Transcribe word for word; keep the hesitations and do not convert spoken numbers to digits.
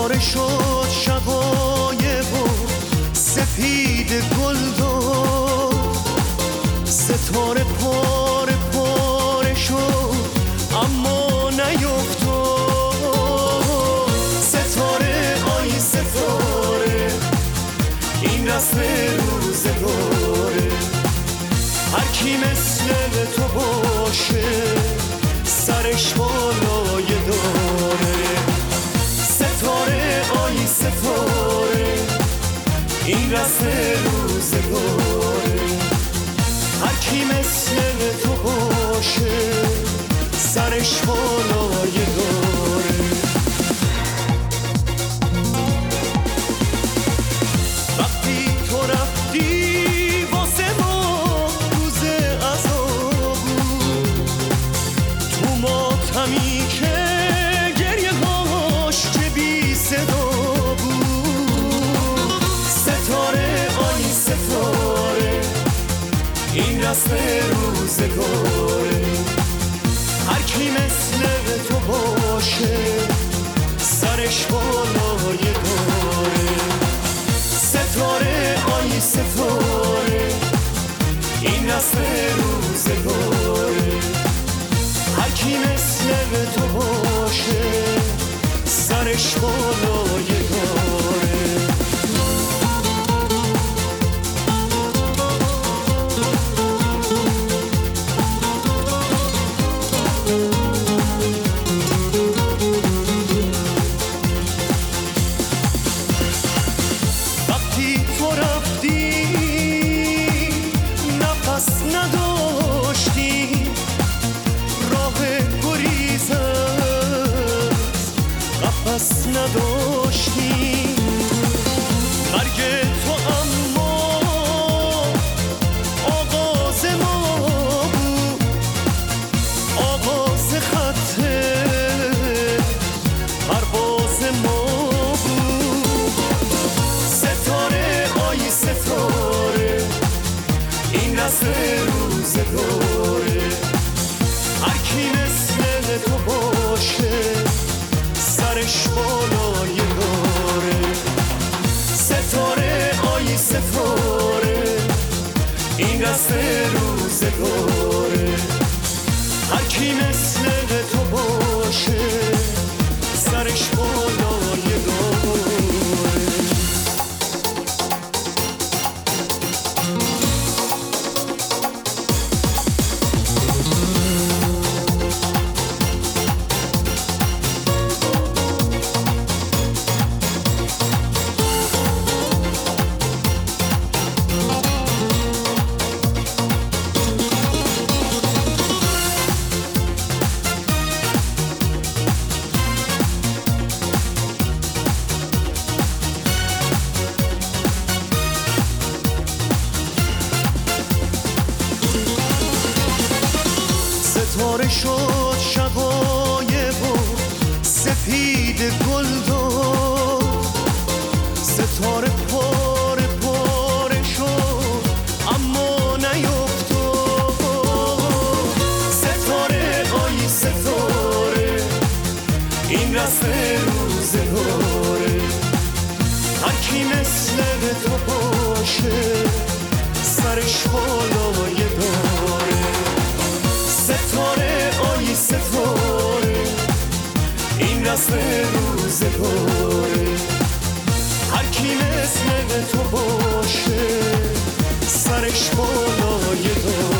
ستاره شد شقایق و سپید گل داد، ستاره پاره پاره شد اما نیفتاد. ستاره آی ستاره این رسم روزگاره، هر کی مثل تو باشه سرش بالای داره. ستاره آی ستاره این رسم روزگاره، هر کی مثل تو باشه سرش بالای داره. وقتی تو رفتی واسه ما روز عذاب بود، تو ماتمی که گریه هاش چه بی صدا بود. ستاره آی ستاره این رسم روزگاره، هر کی مثل تو باشه سرش بالای داره. ستاره آی ستاره این رسم روزگاره، هر کی مثل تو باشه سرش بالای داره. نفس نداشتی راه گریز از قفس نداشتی، مرگ تو اما آغاز ما بود، آغاز خط پرواز ما بود. ستاره آی ستاره این رسم روزگاره، هر کی مثل تو باشه سرش بالای داره. ستاره آی ستاره این رسم روزگاره، هر کی مثل تو باشه سرش بالای داره. ستاره شد شقایق و سپید گل داد، ستاره پاره پاره شد اما نیفتاد. ستاره آی ستاره این رسم روزگاره، هر کی مثل تو باشه سرش بالای داره. ستاره آی ستاره این رسم روزگاره، هر کی مثل تو باشه سرش بالای داره.